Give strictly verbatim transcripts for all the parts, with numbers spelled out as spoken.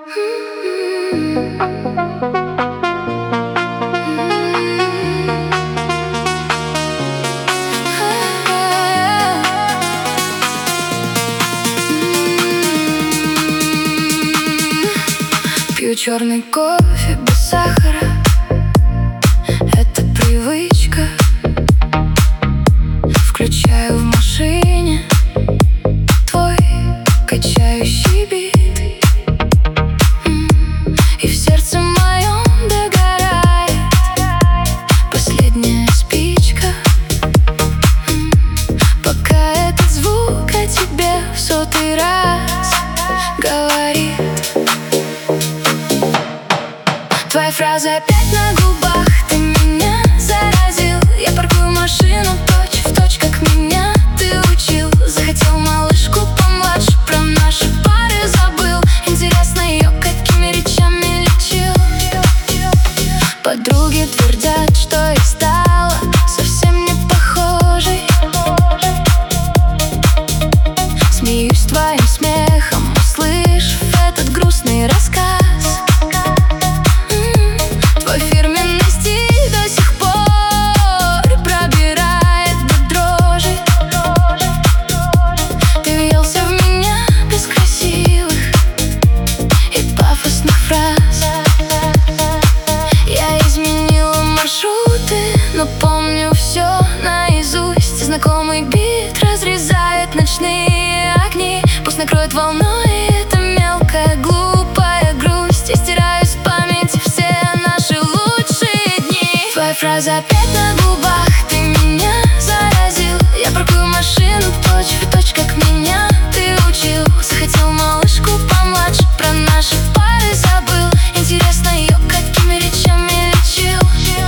Пью черный кофе без сахара. Это привычка. Включаю в машине твой качающий бит, и в сердце моем догорает последняя спичка. Пока этот звук о тебе в сотый раз говорит. Твоя фраза опять на губах, ты меня заразил. Я паркую машину точь в точь, как меня ты учил. Захотел малышку помладше, про наши пары забыл. Интересно, ее какими речами лечил. Подруги твердят, что я стала совсем не похожей. Смеюсь твоим смехом, услышав этот грустный рассказ. Но помню все наизусть. Знакомый бит разрезает ночные огни. Пусть накроет волной эта мелкая глупая грусть. Я стираю с памяти все наши лучшие дни. Твоя фраза опять на губах, ты меня заразил. Я паркую машину точь в точь, как меня ты учил. Захотел малышку помладше, про наши пары забыл. Интересно, ее какими речами лечил.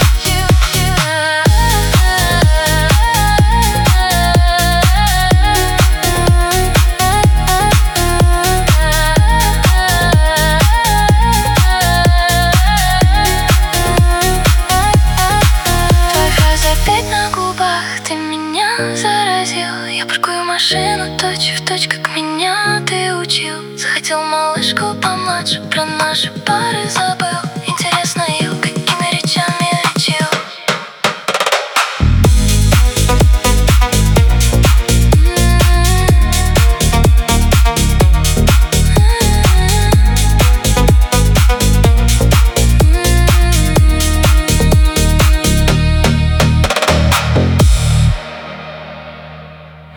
Ты меня заразил. Я паркую машину точь в точь, как меня ты учил. Захотел малышку помладше, про наши пары забыл.